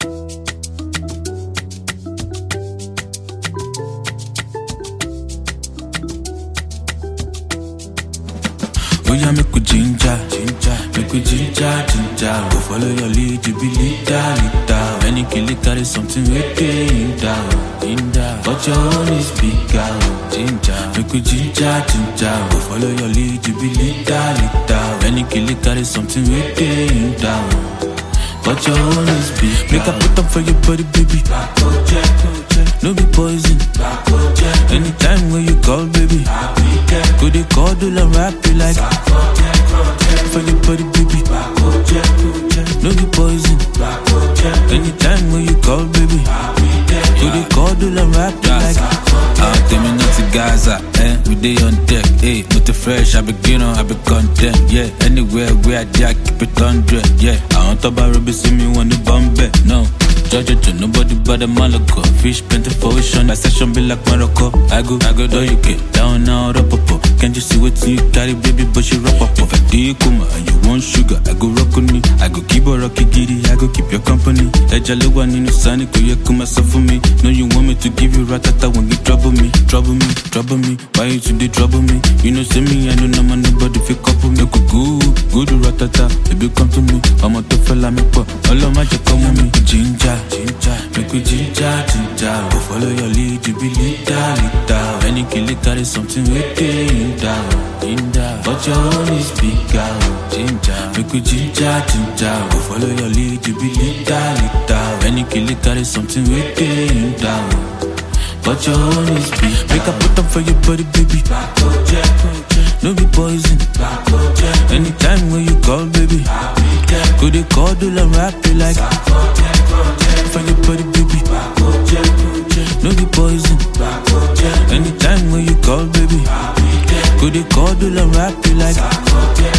Oh yeah, make we ginger, make we ginger. Go follow your lead, you be leader. Any kill it, carry something with it in da. But your own is bigger, ginger. Make we ginger. Go follow your lead, you be leader. Any kill it, carry something with it but your own is big. Make a put up for your body, baby. No be poison. Anytime when you call, baby. Go they call, do la rap you like. For your body, baby. No be poison. Anytime when you call, baby. Go they call, do la rap you like. Tell me not to Gaza, we day on deck, not the fresh, I be beginner, I be content, yeah. Anywhere where I jack, keep it 100, yeah. I want to buy Ruby, see me when the bomb bet, no. Judge to nobody but the Malaco. Fish plenty for ocean, my session be like Morocco. I go do you get down now, up. Can't you see what you carry, baby, but you rap up. If I do you come and you want sugar, I go rock on me. I go keep a rocky giddy, I go keep your company. Ejalo one in the sun, you come myself for me. No, you want me to give you ratata when you trouble me. Why you today trouble me? You know, see me, I know no man, nobody feel couple me. Go do ratata, baby, come to me. I'm a tough fella, me pop. All of my just come with me. Ginger, make we ginger. Go follow your lead, you be leader. Any kill it, carry something with it in da. But your own is bigger, ginger. Make we ginger. Go follow your lead, you be leader. Any kill it, carry something with it in da. But your own is big. Make a put up for your body, baby. No be poison. Anytime when you call, baby. Go they call, do la rap you like. For your body, baby. No be poison. Anytime when you call, baby. Go they call, do la rap you like.